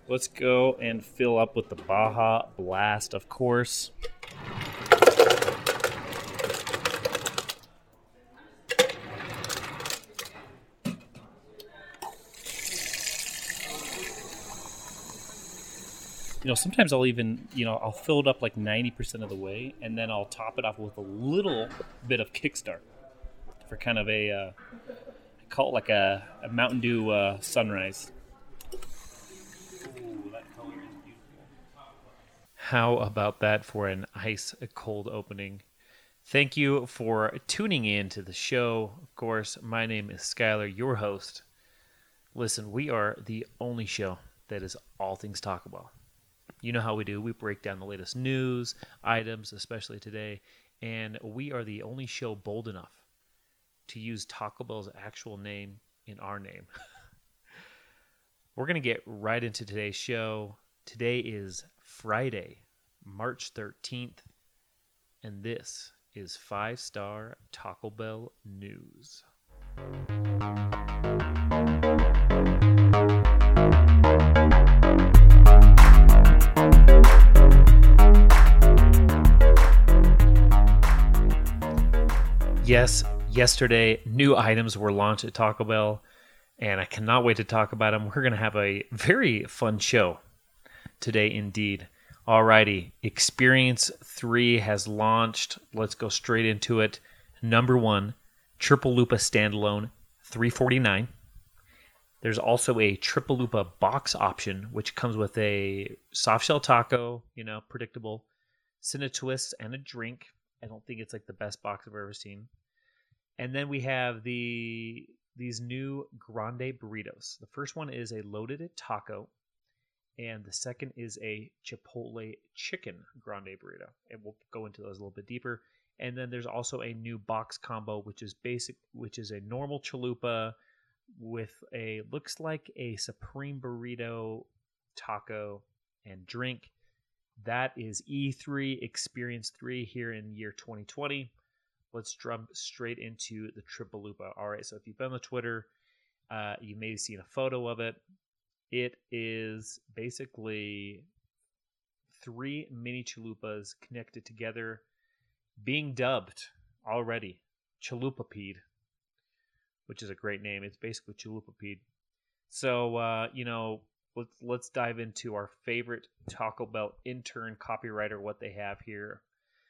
Let's go and fill up with the Baja Blast, of course. Sometimes I'll even, I'll fill it up like 90% of the way, and then I'll top it off with a little bit of Kickstart for kind of I call it like a Mountain Dew sunrise. Ooh, that color is beautiful. How about that for an ice cold opening? Thank you for tuning in to the show. Of course, my name is Skylar, your host. Listen, we are the only show that is all things Taco Bell. You know how we do. We break down the latest news, items, especially today, and we are the only show bold enough to use Taco Bell's actual name in our name. We're going to get right into today's show. Today is Friday, March 13th, and this is 5-Star Taco Bell News. Yes, yesterday, new items were launched at Taco Bell, and I cannot wait to talk about them. We're going to have a very fun show today indeed. Alrighty, Experience 3 has launched. Let's go straight into it. Number 1, Triple Lupa Standalone, $3.49. There's also a Triple Lupa box option, which comes with a soft shell taco, predictable, Cinna Twist, and a drink. I don't think it's like the best box I've ever seen. And then we have these new Grande Burritos. The first one is a loaded taco, and the second is a Chipotle Chicken Grande Burrito. And we'll go into those a little bit deeper. And then there's also a new box combo, which is a normal chalupa with looks like a Supreme Burrito taco and drink. That is E3 Experience 3 here in year 2020. Let's jump straight into the Triple Lupa. All right, so if you've been on Twitter, you may have seen a photo of it. It is basically 3 mini chalupas connected together, being dubbed already Chalupapede, which is a great name. It's basically Chalupapede. So, let's dive into our favorite Taco Bell intern copywriter, what they have here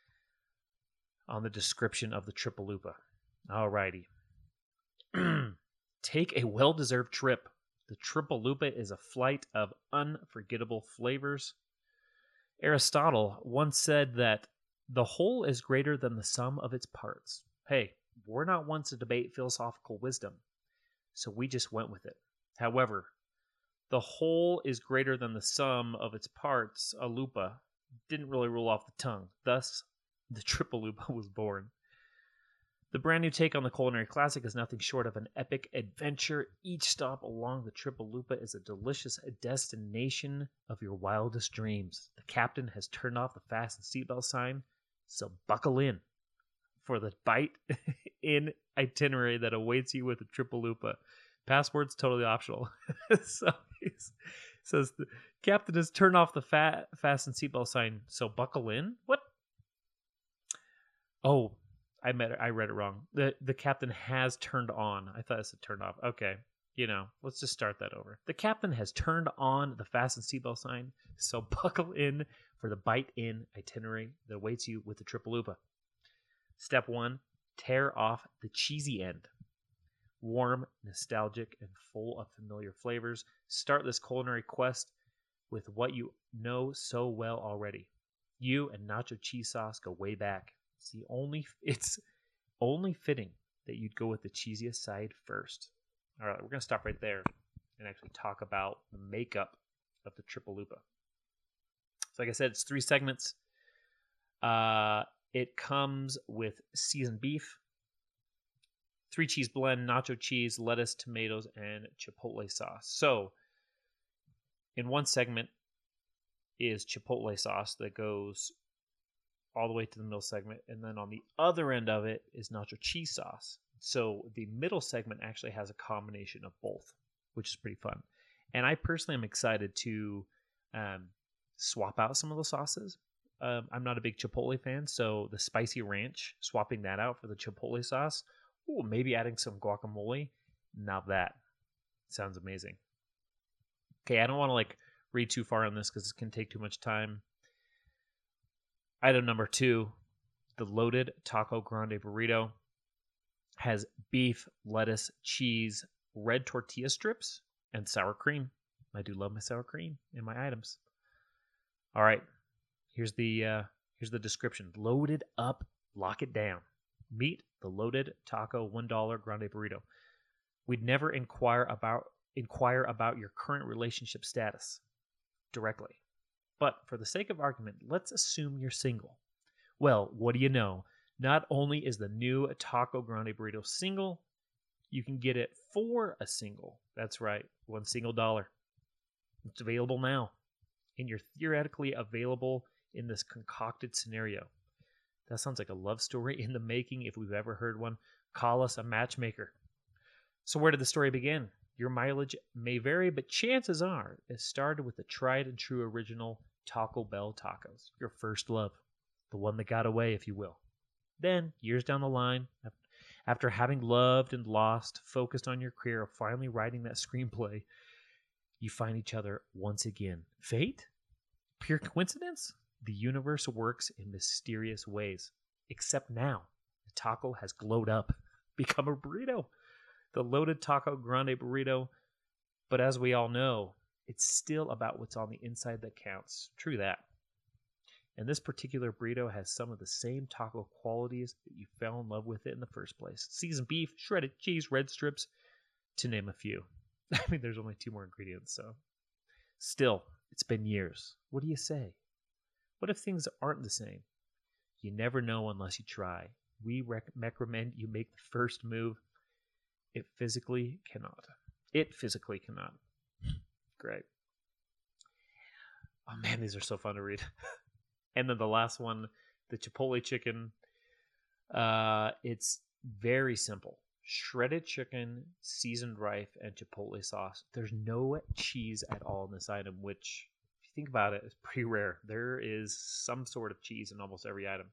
on the description of the Triple Lupa. Alrighty. Take a well-deserved trip. The Triple Lupa is a flight of unforgettable flavors. Aristotle once said that the whole is greater than the sum of its parts. Hey, we're not one to debate philosophical wisdom, so we just went with it. However, the whole is greater than the sum of its parts. A lupa didn't really roll off the tongue. Thus, the Triple Lupa was born. The brand new take on the culinary classic is nothing short of an epic adventure. Each stop along the Triple Lupa is a delicious destination of your wildest dreams. The captain has turned off the fasten seatbelt sign, so buckle in for the bite-in itinerary that awaits you with the Triple Lupa. Password's totally optional. So he says the captain has turned off the fasten seatbelt sign, so buckle in? What? Oh, I read it wrong. The captain has turned on. I thought it said turned off. Okay, let's just start that over. The captain has turned on the fasten seatbelt sign, so buckle in for the bite-in itinerary that awaits you with the Triple Lupa. Step 1, tear off the cheesy end. Warm, nostalgic, and full of familiar flavors. Start this culinary quest with what you know so well already. You and nacho cheese sauce go way back. It's only fitting that you'd go with the cheesiest side first. All right, we're going to stop right there and actually talk about the makeup of the Triple Lupa. So like I said, it's 3 segments. It comes with seasoned beef, 3-cheese blend, nacho cheese, lettuce, tomatoes, and chipotle sauce. So in one segment is chipotle sauce that goes all the way to the middle segment, and then on the other end of it is nacho cheese sauce. So the middle segment actually has a combination of both, which is pretty fun. And I personally am excited to swap out some of the sauces. I'm not a big Chipotle fan, so the spicy ranch, swapping that out for the Chipotle sauce, ooh, maybe adding some guacamole. Now that sounds amazing. Okay, I don't want to read too far on this because it can take too much time. Item number 2, the loaded taco grande burrito has beef, lettuce, cheese, red tortilla strips, and sour cream. I do love my sour cream in my items. All right, here's the description. Loaded up, lock it down. Meet the loaded taco $1 grande burrito. We'd never inquire about your current relationship status directly. But for the sake of argument, let's assume you're single. Well, what do you know? Not only is the new Taco Grande Burrito single, you can get it for a single. That's right, $1 single. It's available now. And you're theoretically available in this concocted scenario. That sounds like a love story in the making if we've ever heard one. Call us a matchmaker. So where did the story begin? Your mileage may vary, but chances are it started with the tried and true original Taco Bell tacos. Your first love. The one that got away, if you will. Then, years down the line, after having loved and lost, focused on your career, finally writing that screenplay, you find each other once again. Fate? Pure coincidence? The universe works in mysterious ways. Except now, the taco has glowed up, become a burrito. The loaded taco grande burrito. But as we all know, it's still about what's on the inside that counts. True that. And this particular burrito has some of the same taco qualities that you fell in love with it in the first place. Seasoned beef, shredded cheese, red strips, to name a few. I mean, there's only 2 more ingredients, so. Still, it's been years. What do you say? What if things aren't the same? You never know unless you try. We recommend you make the first move. It physically cannot. Great. Oh man, these are so fun to read. And then the last one, the Chipotle chicken. It's very simple. Shredded chicken, seasoned rice, and Chipotle sauce. There's no cheese at all in this item, which, if you think about it, is pretty rare. There is some sort of cheese in almost every item.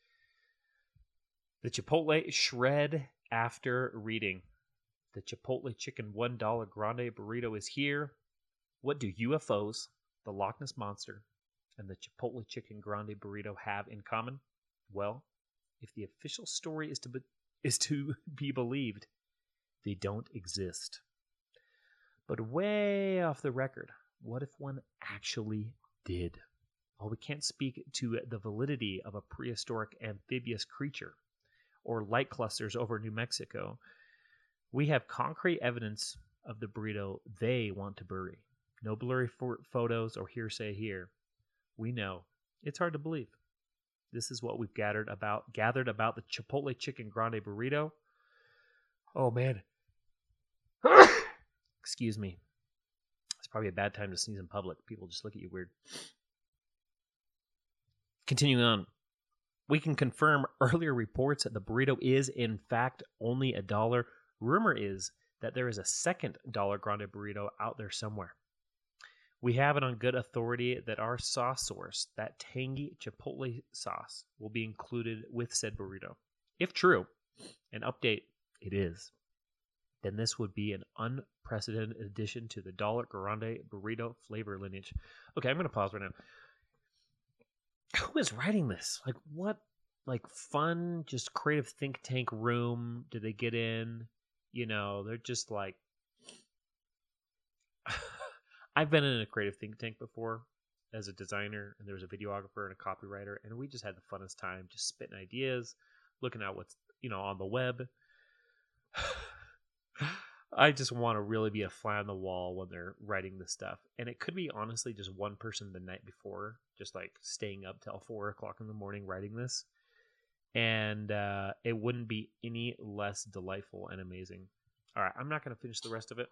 The Chipotle shred after reading. The Chipotle chicken $1 grande burrito is here. What do UFOs, the Loch Ness Monster, and the Chipotle chicken grande burrito have in common? Well, if the official story is to be believed, they don't exist. But way off the record, what if one actually did? Well, we can't speak to the validity of a prehistoric amphibious creature or light clusters over New Mexico. We have concrete evidence of the burrito they want to bury. No blurry photos or hearsay here. We know. It's hard to believe. This is what we've gathered about the Chipotle chicken grande burrito. Oh, man. Excuse me. It's probably a bad time to sneeze in public. People just look at you weird. Continuing on. We can confirm earlier reports that the burrito is, in fact, only $1. Rumor is that there is a second $1 grande burrito out there somewhere. We have it on good authority that our sauce source, that tangy Chipotle sauce, will be included with said burrito. If true, an update it is, then this would be an unprecedented addition to the $1 grande burrito flavor lineage. Okay, I'm going to pause right now. Who is writing this? What fun, just creative think tank room did they get in? They're just I've been in a creative think tank before as a designer, and there was a videographer and a copywriter, and we just had the funnest time just spitting ideas, looking at what's, on the web. I just want to really be a fly on the wall when they're writing this stuff. And it could be honestly just one person the night before, just staying up till 4 o'clock in the morning writing this. And it wouldn't be any less delightful and amazing. All right, I'm not going to finish the rest of it.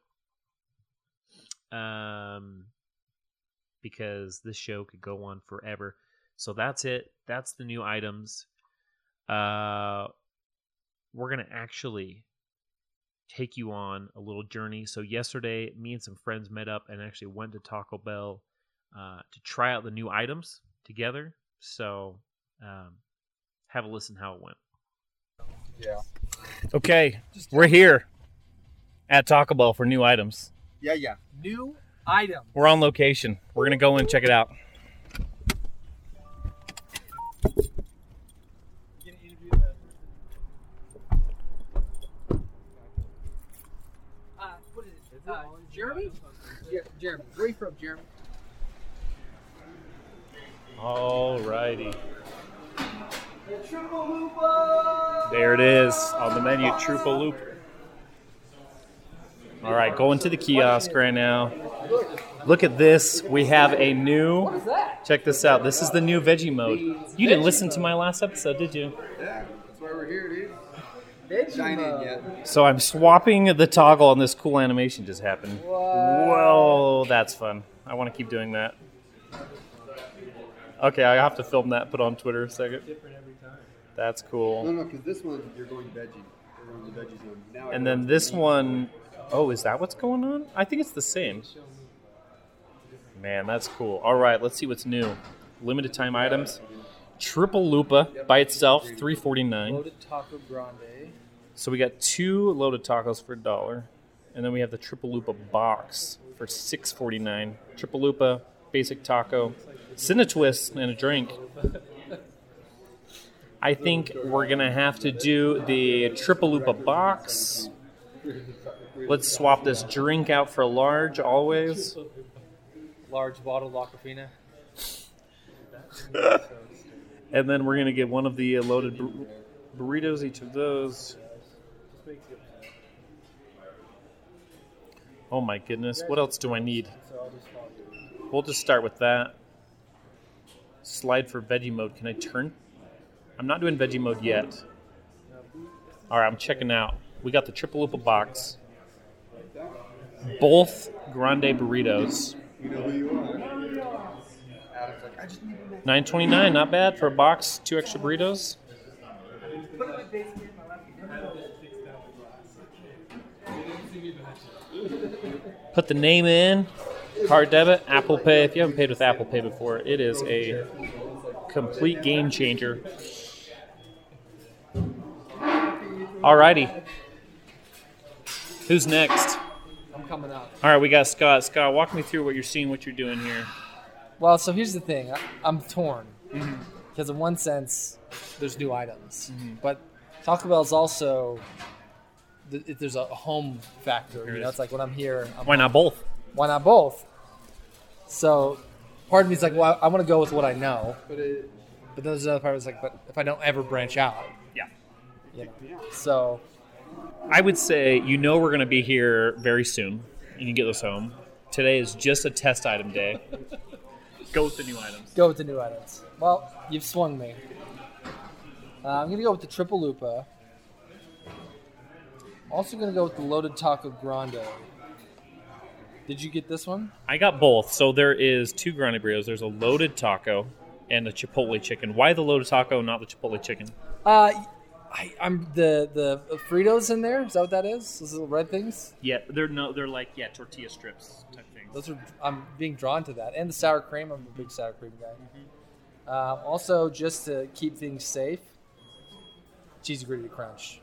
Because this show could go on forever. So that's it. That's the new items. We're going to actually take you on a little journey. So yesterday, me and some friends met up and actually went to Taco Bell to try out the new items together. So have a listen how it went. Yeah. Okay, we're here at Taco Bell for new items. Yeah. New item. We're on location. We're going to go in and check it out. What is it? Jeremy? Jeremy. Where are you from, Jeremy? Alrighty. There it is on the menu, Trupa Loop. All right, going to the kiosk right now. Look at this. We have a new. Check this out. This is the new veggie mode. You didn't listen to my last episode, did you? Yeah, that's why we're here, dude. Veggie Shine in mode. yet. So I'm swapping the toggle, and this cool animation just happened. Whoa, that's fun. I want to keep doing that. Okay, I have to film that, put it on Twitter a second. That's cool. No, because this one, you're going veggie. You're going to the veggie zone. Now And then this one, oh, is that what's going on? I think it's the same. Man, that's cool. All right, let's see what's new. Limited time items. Triple Lupa by itself, $3.49. Loaded Taco Grande. So we got 2 loaded tacos for $1. And then we have the Triple Lupa box for $6.49. Triple Lupa, basic taco, Cinetwist, and a drink. I think we're going to have to do the Triple Lupa box. Let's swap this drink out for a large, always. Large bottle Aquafina. And then we're going to get one of the loaded burritos, each of those. Oh my goodness, what else do I need? We'll just start with that. Slide for veggie mode. Can I turn? I'm not doing veggie mode yet. All right, I'm checking out. We got the Triple Lupa box. Both grande burritos. you know who you are. Adam's like, I just need a $9.29, not bad for a box. 2 extra burritos. Put the name in. Card debit, Apple Pay. If you haven't paid with Apple Pay before, it is a complete game changer. Alrighty. Who's next? I'm coming up. All right, we got Scott. Scott, walk me through what you're seeing, what you're doing here. Well, so here's the thing. I'm torn. Because in one sense, there's new items. But Taco Bell is also, there's a home factor. There You it know, is. it's like when I'm here, Why not both? why not both? So part of me is like, well, I want to go with what I know. But then there's another part that's like, but if I don't ever branch out, Yeah. you know. So I would say we're going to be here very soon. You can get those home. Today is just a test item day. Go with the new items. go with the new items. Well, you've swung me. I'm going to go with the Triple Lupa. Also going to go with the Loaded Taco Grande. Did you get this one? I got both. So there is 2 grande burritos. There's a loaded taco and a chipotle chicken. Why the loaded taco, not the chipotle chicken? I'm the Fritos in there. Is that what that is? Those little red things. Yeah, they're like tortilla strips type things. Those are. I'm being drawn to that, and the sour cream. I'm a big sour cream guy. Also, just to keep things safe, cheesy gordita crunch.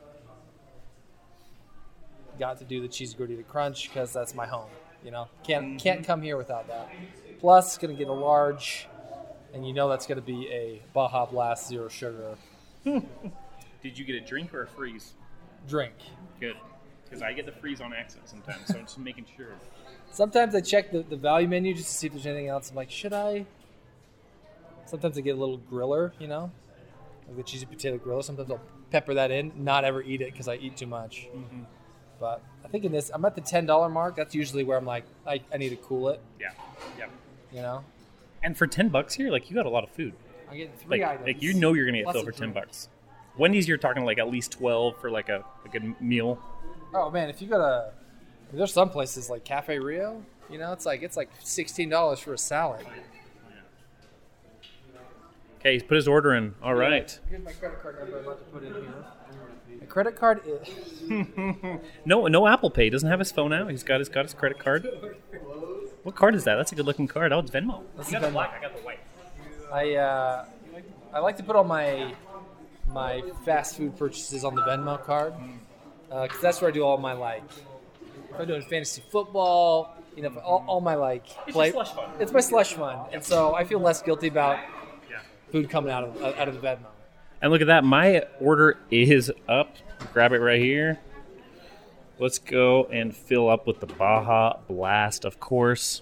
Got to do the cheesy gordita crunch because that's my home. You know, can't come here without that. Plus, gonna get a large, and you know that's gonna be a Baja Blast 0 sugar Did you get a drink or a freeze? drink. Good. Because I get the freeze on accident sometimes, so I'm just making sure. Sometimes I check the value menu just to see if there's anything else. I'm like, should I? Sometimes I get a little griller, you know, like the cheesy potato griller. Sometimes I'll pepper that in, not ever eat it because I eat too much. But I think in this, I'm at the $10 mark. That's usually where I'm like, I need to cool it, Yeah. you know. And for $10 here, like, you got a lot of food. I get 3 items. Like you're gonna get Plus filled a for drink. $10. Wendy's, you're talking like at least 12 for like a good meal. Oh man, if you go to, there's some places like Cafe Rio, you know, it's like $16 for a salad. Okay, he's put his order in. All right. Here's my credit card number I'm about to put in here. My credit card is... No Apple Pay. He doesn't have his phone out. He's got his credit card. What card is that? That's a good looking card. Oh, it's Venmo. That's You got Venmo. the black. I got the white. I like to put all my fast food purchases on the Venmo card because that's where I do all my if I'm doing fantasy football, all my play. your slush fund. It's my slush fund, and so I feel less guilty about food coming out of the Venmo. And look at that. My order is up. Grab it right here. Let's go and fill up with the Baja Blast, of course.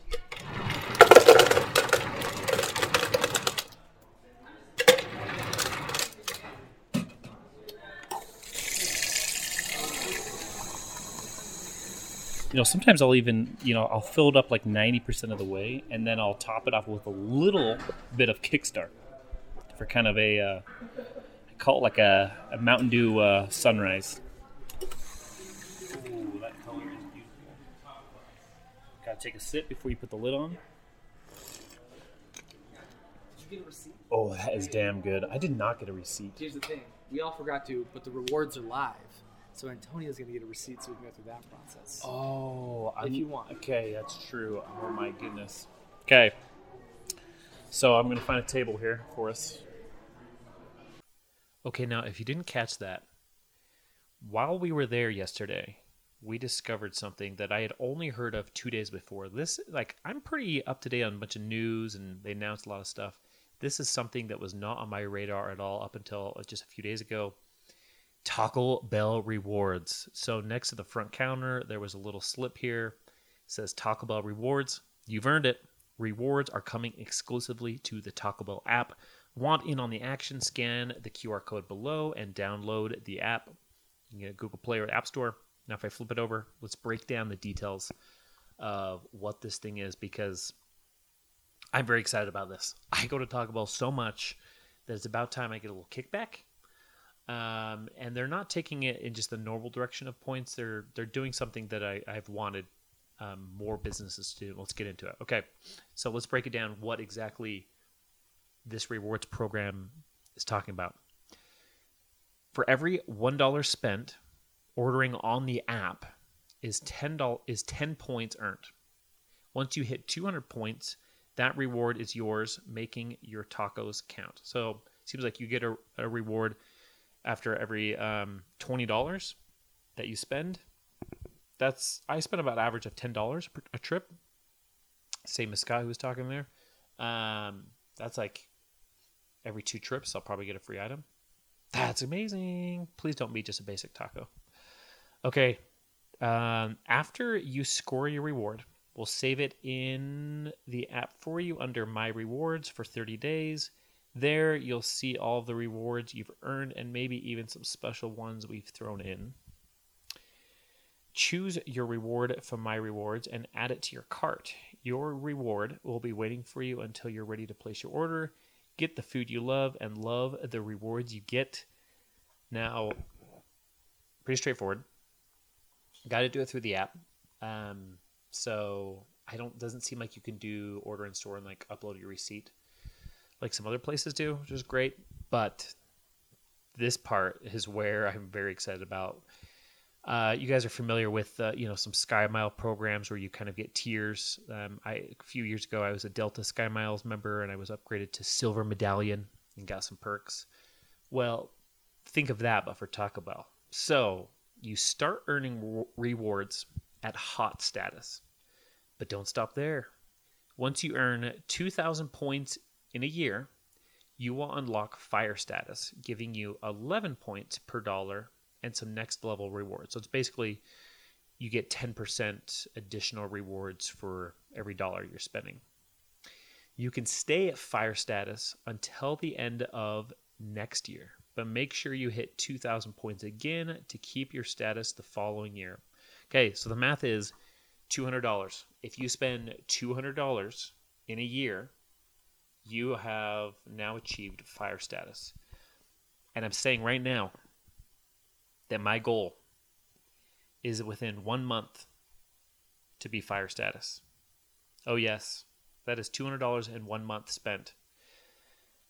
Sometimes I'll even, I'll fill it up like 90% of the way, and then I'll top it off with a little bit of Kickstart for kind of I call it like a Mountain Dew sunrise. Ooh, that color is beautiful. Gotta take a sip before you put the lid on. Did you get a receipt? Oh, that is damn good. I did not get a receipt. Here's the thing: we all forgot to, but the rewards are live. So Antonio's going to get a receipt so we can go through that process. Oh, if you want. Okay, that's true. Oh my goodness. Okay. So I'm going to find a table here for us. Okay, now if you didn't catch that, while we were there yesterday, we discovered something that I had only heard of 2 days before. I'm pretty up to date on a bunch of news, and they announced a lot of stuff. This is something that was not on my radar at all up until just a few days ago. Taco Bell rewards. So next to the front counter, there was a little slip here. It says Taco Bell rewards. You've earned it. Rewards are coming exclusively to the Taco Bell app. Want in on the action? Scan the QR code below and download the app. You can get a Google Play or App Store. Now if I flip it over, let's break down the details of what this thing is, because I'm very excited about this. I go to Taco Bell so much that it's about time I get a little kickback. And they're not taking it in just the normal direction of points. They're doing something that I've wanted more businesses to do. Let's get into it. Okay, so let's break it down what exactly this rewards program is talking about. For every $1 spent, ordering on the app is $10 points earned. Once you hit 200 points, that reward is yours, making your tacos count. So it seems like you get a reward after every $20 that you spend. I spend about an average of $10 a trip. Same as Scott who was talking there. That's like every 2 trips I'll probably get a free item. That's amazing. Please don't be just a basic taco. Okay. After you score your reward, we'll save it in the app for you under My Rewards for 30 days. There, you'll see all of the rewards you've earned and maybe even some special ones we've thrown in. Choose your reward from My Rewards and add it to your cart. Your reward will be waiting for you until you're ready to place your order. Get the food you love and love the rewards you get. Now, pretty straightforward. Got to do it through the app. So doesn't seem like you can do order in store and like upload your receipt like some other places do, which is great. But this part is where I'm very excited about. You guys are familiar with some Sky Mile programs where you kind of get tiers. A few years ago, I was a Delta Sky Miles member, and I was upgraded to Silver Medallion and got some perks. Well, think of that, but for Taco Bell. So you start earning rewards at hot status, but don't stop there. Once you earn 2,000 points in a year, you will unlock fire status, giving you 11 points per dollar and some next level rewards. So it's basically you get 10% additional rewards for every dollar you're spending. You can stay at fire status until the end of next year, but make sure you hit 2,000 points again to keep your status the following year. Okay, so the math is $200. If you spend $200 in a year, you have now achieved fire status. And I'm saying right now that my goal is within 1 month to be fire status. Oh yes, that is $200 in 1 month spent.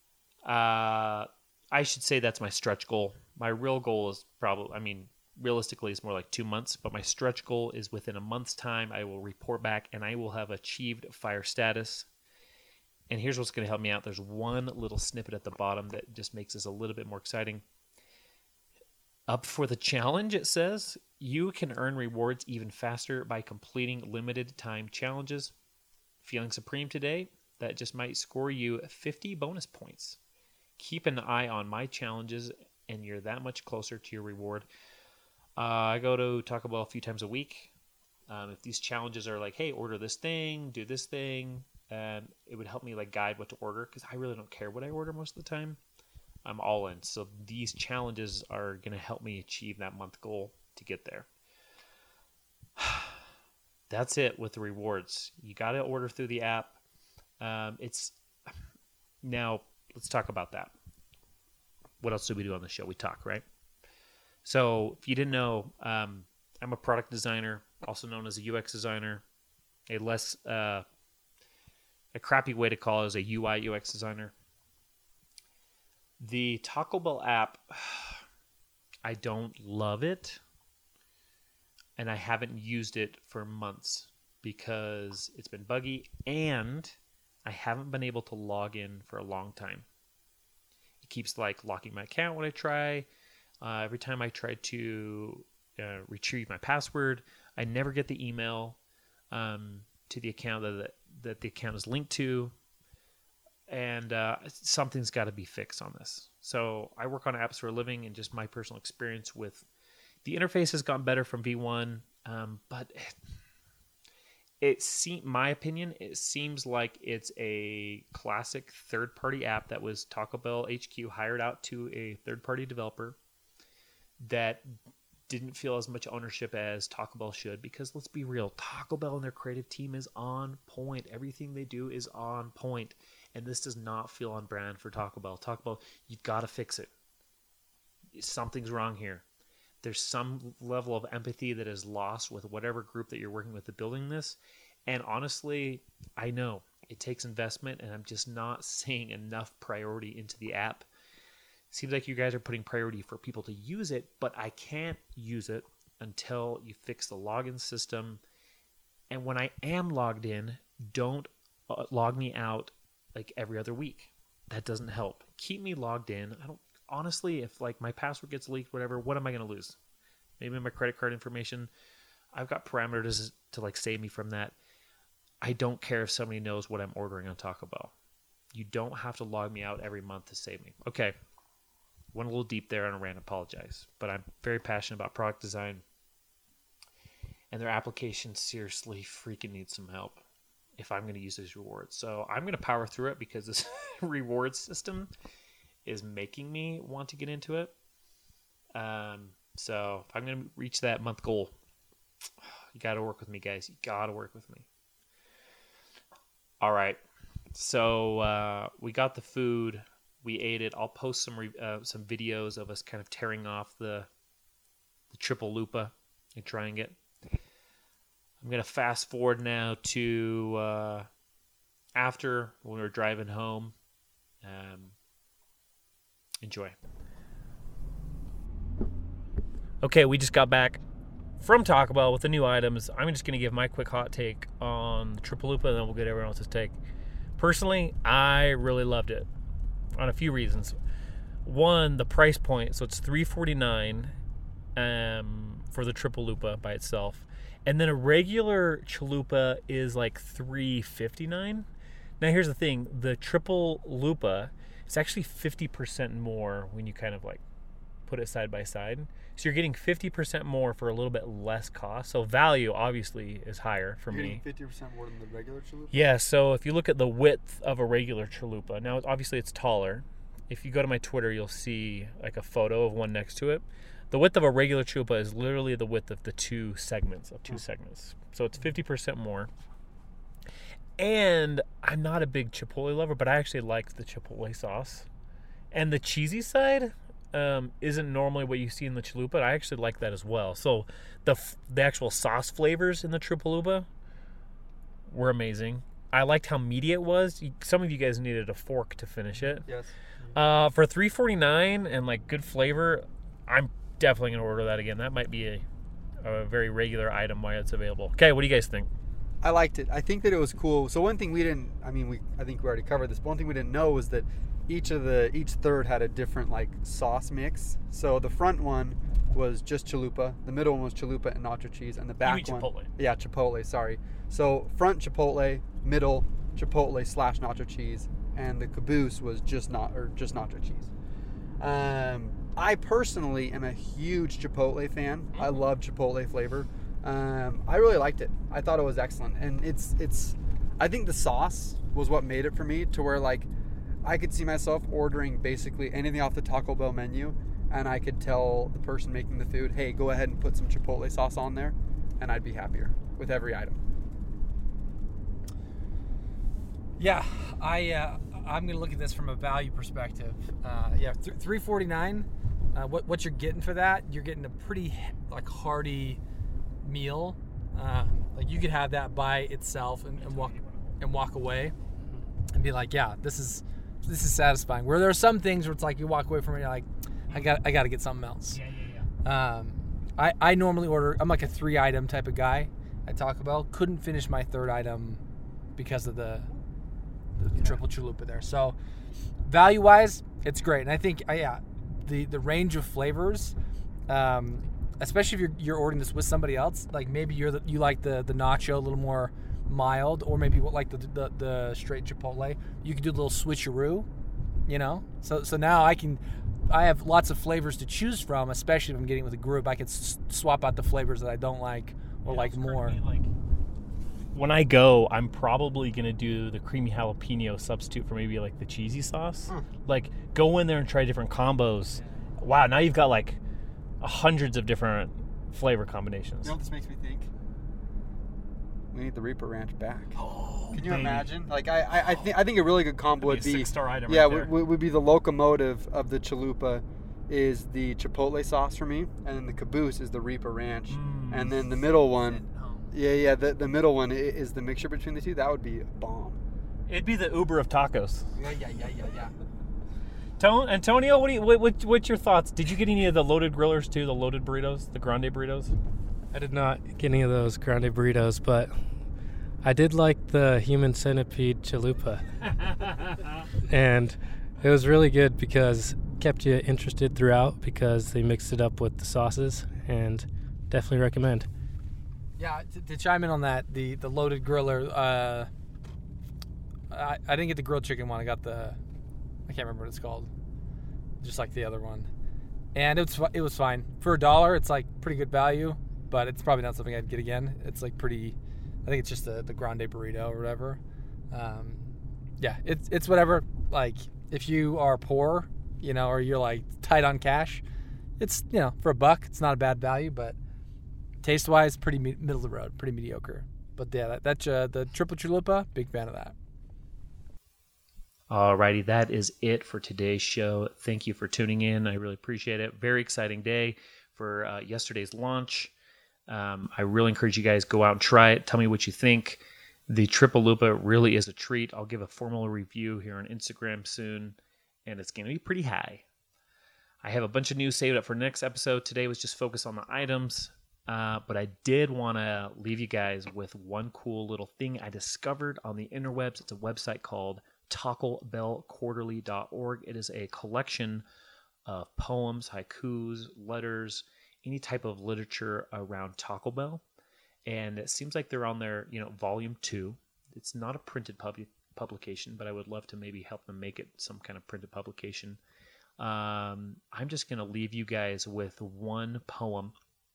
I should say that's my stretch goal. My real goal is realistically it's more like 2 months, but my stretch goal is within a month's time. I will report back and I will have achieved fire status. And here's what's going to help me out. There's one little snippet at the bottom that just makes this a little bit more exciting. Up for the challenge, it says, you can earn rewards even faster by completing limited time challenges. Feeling supreme today? That just might score you 50 bonus points. Keep an eye on my challenges and you're that much closer to your reward. I go to Taco Bell a few times a week. If these challenges are like, hey, order this thing, do this thing, it would help me like guide what to order because I really don't care what I order most of the time. I'm all in. So these challenges are going to help me achieve that month goal to get there. That's it with the rewards. You got to order through the app. Now let's talk about that. What else do we do on the show? We talk, right? So if you didn't know, I'm a product designer, also known as a UX designer. A crappy way to call it is a UI UX designer. The Taco Bell app, I don't love it, and I haven't used it for months because it's been buggy, and I haven't been able to log in for a long time. It keeps like locking my account when I try. Every time I try to retrieve my password, I never get the email to the account that the account is linked to. And something's got to be fixed on this. So I work on apps for a living, and just my personal experience with the interface has gotten better from V1, but my opinion, it seems like it's a classic third-party app that was Taco Bell HQ hired out to a third-party developer that didn't feel as much ownership as Taco Bell should, because let's be real, Taco Bell and their creative team is on point. Everything they do is on point. And this does not feel on brand for Taco Bell. Taco Bell, you've got to fix it. Something's wrong here. There's some level of empathy that is lost with whatever group that you're working with to building this. And honestly, I know it takes investment, and I'm just not seeing enough priority into the app. Seems like you guys are putting priority for people to use it, but I can't use it until you fix the login system. And when I am logged in, don't log me out like every other week. That doesn't help. Keep me logged in. I don't honestly, if like my password gets leaked, whatever, what am I going to lose? Maybe my credit card information. I've got parameters to like save me from that. I don't care if somebody knows what I'm ordering on Taco Bell. You don't have to log me out every month to save me. Okay. Went a little deep there on a rant, apologize. But I'm very passionate about product design. And their application seriously freaking needs some help if I'm going to use these rewards. So I'm going to power through it because this reward system is making me want to get into it. So if I'm going to reach that month goal, you got to work with me, guys. You got to work with me. All right. So we got the food. We ate it. I'll post some videos of us kind of tearing off the triple lupa and trying it. I'm going to fast forward now to after when we were driving home. Enjoy. Okay, we just got back from Taco Bell with the new items. I'm just going to give my quick hot take on the triple lupa, and then we'll get everyone else's take. Personally, I really loved it on a few reasons. One, the price point. So it's $3.49 for the triple lupa by itself. And then a regular chalupa is like $3.59. Now here's the thing. The triple lupa is actually 50% more when you kind of like put it side by side. So you're getting 50% more for a little bit less cost. So value obviously is higher for me. You're getting 50% more than the regular chalupa? Yeah, so if you look at the width of a regular chalupa, now obviously it's taller. If you go to my Twitter, you'll see like a photo of one next to it. The width of a regular chalupa is literally the width of the two segments. So it's 50% more. And I'm not a big Chipotle lover, but I actually like the Chipotle sauce. And the cheesy side isn't normally what you see in the chalupa. I actually like that as well. So the actual sauce flavors in the triple lupa were amazing. I liked how meaty it was. Some of you guys needed a fork to finish it. Yes. For $3.49 and like good flavor, I'm definitely gonna order that again. That might be a very regular item why it's available. Okay, what do you guys think? I liked it. I think that it was cool. So one thing we didn't, I think we already covered this, but one thing we didn't know was that each third had a different like sauce mix. So the front one was just chalupa, the middle one was chalupa and nacho cheese, and the back You mean one, Chipotle. yeah, chipotle. Sorry. So front chipotle, middle chipotle / nacho cheese, and the caboose was just nacho cheese. I personally am a huge chipotle fan. I love chipotle flavor. I really liked it. I thought it was excellent, and it's. I think the sauce was what made it for me to where like I could see myself ordering basically anything off the Taco Bell menu, and I could tell the person making the food, "Hey, go ahead and put some chipotle sauce on there," and I'd be happier with every item. Yeah, I'm gonna look at this from a value perspective. $3.49. What you're getting for that? You're getting a pretty like hearty meal. Like you could have that by itself and walk away and be like, yeah, this is satisfying. Where there are some things where it's like you walk away from it, you're like, I got to get something else. I normally order. I'm like a 3-item type of guy at Taco Bell. Couldn't finish my 3rd item because of the triple chalupa there. So value wise, it's great, and I think the range of flavors, especially if you're ordering this with somebody else, like maybe you like the nacho a little more mild, or maybe like the straight chipotle. You can do a little switcheroo, you know. So now I have lots of flavors to choose from, especially if I'm getting with a group. I can swap out the flavors that I don't like or like more. When I go, I'm probably going to do the creamy jalapeno substitute for maybe like the cheesy sauce. Like go in there and try different combos. Wow, now you've got like hundreds of different flavor combinations. You know what this makes me think? We need the Reaper Ranch back. Oh, can you imagine? Like I think a really good combo would be a 6-star item. Yeah, right there. would be the locomotive of the chalupa is the chipotle sauce for me, and then the caboose is the Reaper Ranch, and then the middle one. Yeah, the middle one is the mixture between the two. That would be a bomb. It'd be the Uber of tacos. Yeah. Antonio, what's your thoughts? Did you get any of the loaded grillers too? The loaded burritos, the grande burritos? I did not get any of those grande burritos, but I did like the human centipede chalupa. And it was really good because it kept you interested throughout because they mixed it up with the sauces, and definitely recommend. Yeah, to chime in on that, the loaded griller, I didn't get the grilled chicken one. I got I can't remember what it's called, just like the other one, and it was fine for $1. It's like pretty good value, but it's probably not something I'd get again. It's like pretty. I think it's just the grande burrito or whatever. Yeah, it's whatever. Like if you are poor, you know, or you're like tight on cash, it's, you know, for $1, it's not a bad value, but taste wise, pretty middle of the road, pretty mediocre. But yeah, the triple chalupa, big fan of that. Alrighty, that is it for today's show. Thank you for tuning in. I really appreciate it. Very exciting day for yesterday's launch. I really encourage you guys, go out and try it. Tell me what you think. The triple lupa really is a treat. I'll give a formal review here on Instagram soon, and it's going to be pretty high. I have a bunch of news saved up for next episode. Today was just focused on the items, but I did want to leave you guys with one cool little thing I discovered on the interwebs. It's a website called TacoBellQuarterly.org. It is a collection of poems, haikus, letters, any type of literature around Taco Bell. And it seems like they're on their, volume 2. It's not a printed publication, but I would love to maybe help them make it some kind of printed publication. I'm just going to leave you guys with one poem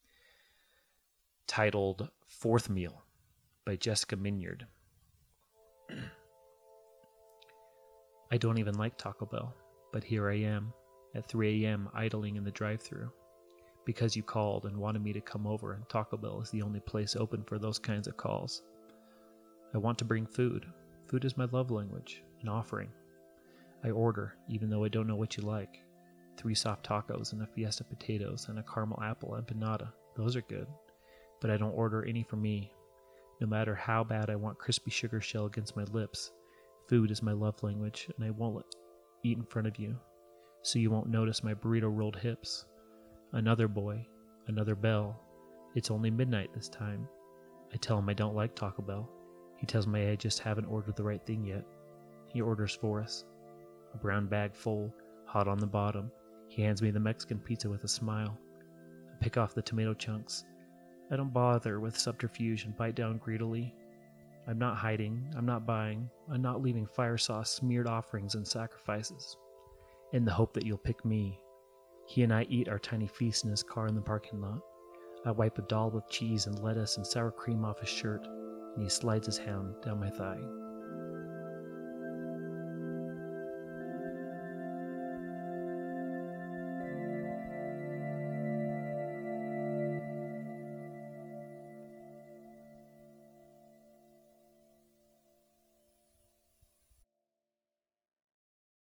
titled Fourth Meal by Jessica Minyard. I don't even like Taco Bell, but here I am at 3 a.m. idling in the drive-thru because you called and wanted me to come over, and Taco Bell is the only place open for those kinds of calls. I want to bring food. Food is my love language, an offering. I order, even though I don't know what you like. 3 soft tacos and a fiesta potatoes and a caramel apple empanada. Those are good, but I don't order any for me. No matter how bad I want crispy sugar shell against my lips, food is my love language, and I won't eat in front of you, so you won't notice my burrito rolled hips. Another boy, another bell. It's only midnight this time. I tell him I don't like Taco Bell. He tells me I just haven't ordered the right thing yet. He orders for us. A brown bag full, hot on the bottom. He hands me the Mexican pizza with a smile. I pick off the tomato chunks. I don't bother with subterfuge and bite down greedily. I'm not hiding, I'm not buying, I'm not leaving fire sauce smeared offerings and sacrifices, in the hope that you'll pick me. He and I eat our tiny feast in his car in the parking lot. I wipe a dollop of cheese and lettuce and sour cream off his shirt, and he slides his hand down my thigh.